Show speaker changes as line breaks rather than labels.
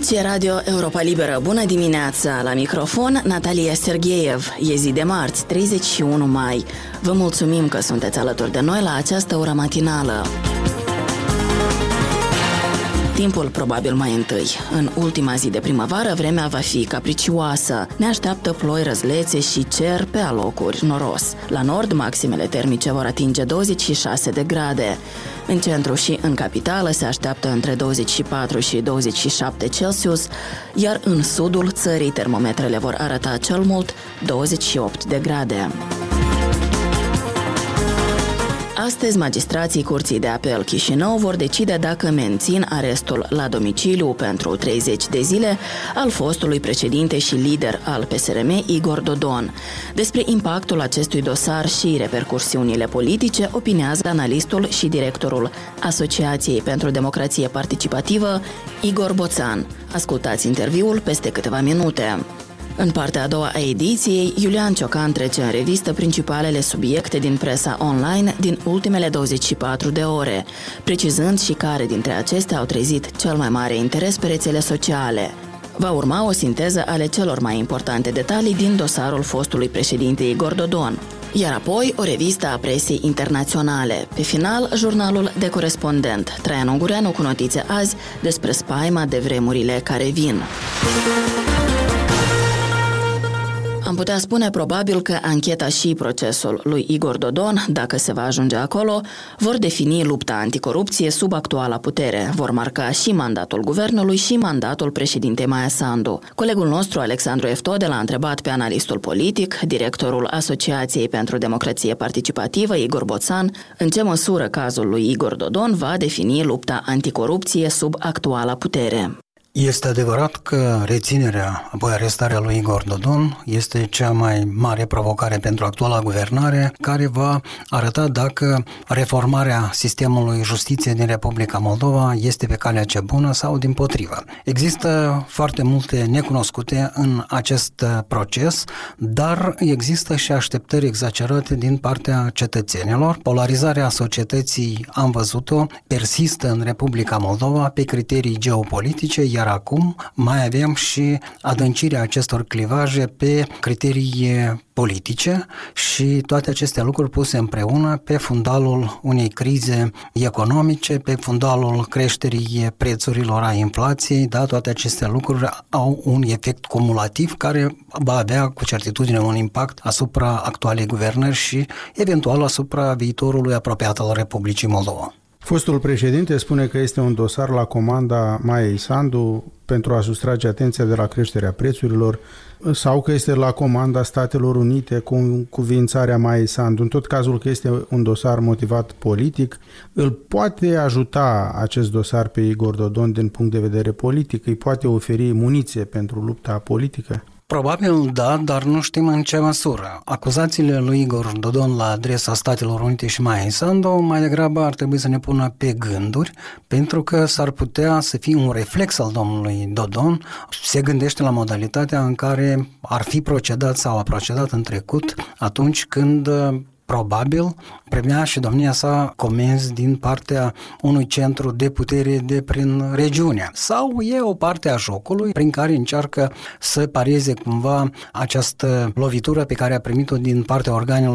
Aici e Radio Europa Liberă. Bună dimineața! La microfon, Natalia Sergeev. E zi de marți, 31 mai. Vă mulțumim că sunteți alături de noi la această oră matinală. Timpul probabil mai întâi. În ultima zi de primăvară, vremea va fi capricioasă. Ne așteaptă ploi răzlețe și cer pe alocuri noros. La nord, maximele termice vor atinge 26 de grade. În centru și în capitală se așteaptă între 24 și 27 Celsius, iar în sudul țării termometrele vor arăta cel mult 28 de grade. Astăzi, magistrații Curții de Apel Chișinău vor decide dacă mențin arestul la domiciliu pentru 30 de zile al fostului președinte și lider al PSRM, Igor Dodon. Despre impactul acestui dosar și repercursiunile politice opinează analistul și directorul Asociației pentru Democrație Participativă, Igor Boțan. Ascultați interviul peste câteva minute. În partea a doua a ediției, Iulian Ciocan trece în revistă principalele subiecte din presa online din ultimele 24 de ore, precizând și care dintre acestea au trezit cel mai mare interes pe rețele sociale. Va urma o sinteză ale celor mai importante detalii din dosarul fostului președinte Igor Dodon, iar apoi o revistă a presei internaționale. Pe final, jurnalul de corespondent, Traian Ungureanu cu notițe azi despre spaima de vremurile care vin. Am putea spune probabil că ancheta și procesul lui Igor Dodon, dacă se va ajunge acolo, vor defini lupta anticorupție sub actuala putere. Vor marca și mandatul guvernului și mandatul președintei Maia Sandu. Colegul nostru, Alexandru Eftode, l-a întrebat pe analistul politic, directorul Asociației pentru Democrație Participativă, Igor Boțan, în ce măsură cazul lui Igor Dodon va defini lupta anticorupție sub actuala putere.
Este adevărat că reținerea, apoi arestarea lui Igor Dodon este cea mai mare provocare pentru actuala guvernare, care va arăta dacă reformarea sistemului justiție din Republica Moldova este pe calea cea bună sau dimpotrivă. Există foarte multe necunoscute în acest proces, dar există și așteptări exagerate din partea cetățenilor. Polarizarea societății, am văzut-o, persistă în Republica Moldova pe criterii geopolitice, iar acum mai avem și adâncirea acestor clivaje pe criterii politice și toate aceste lucruri puse împreună pe fundalul unei crize economice, pe fundalul creșterii prețurilor, a inflației, da, toate aceste lucruri au un efect cumulativ care va avea cu certitudine un impact asupra actualei guvernări și eventual asupra viitorului apropiat al Republicii Moldova.
Fostul președinte spune că este un dosar la comanda Maiei Sandu pentru a sustrage atenția de la creșterea prețurilor sau că este la comanda Statelor Unite cu încuviințarea Maiei Sandu. În tot cazul că este un dosar motivat politic, îl poate ajuta acest dosar pe Igor Dodon din punct de vedere politic? Îi poate oferi muniție pentru lupta politică?
Probabil da, dar nu știm în ce măsură. Acuzațiile lui Igor Dodon la adresa Statelor Unite și Maia Sandu mai degrabă ar trebui să ne pună pe gânduri, pentru că s-ar putea să fie un reflex al domnului Dodon. Se gândește la modalitatea în care ar fi procedat sau a procedat în trecut atunci când probabil primea și domnia sa comenzi din partea unui centru de putere de prin regiune. Sau e o parte a jocului prin care încearcă să parieze cumva această lovitură pe care a primit-o din partea organelor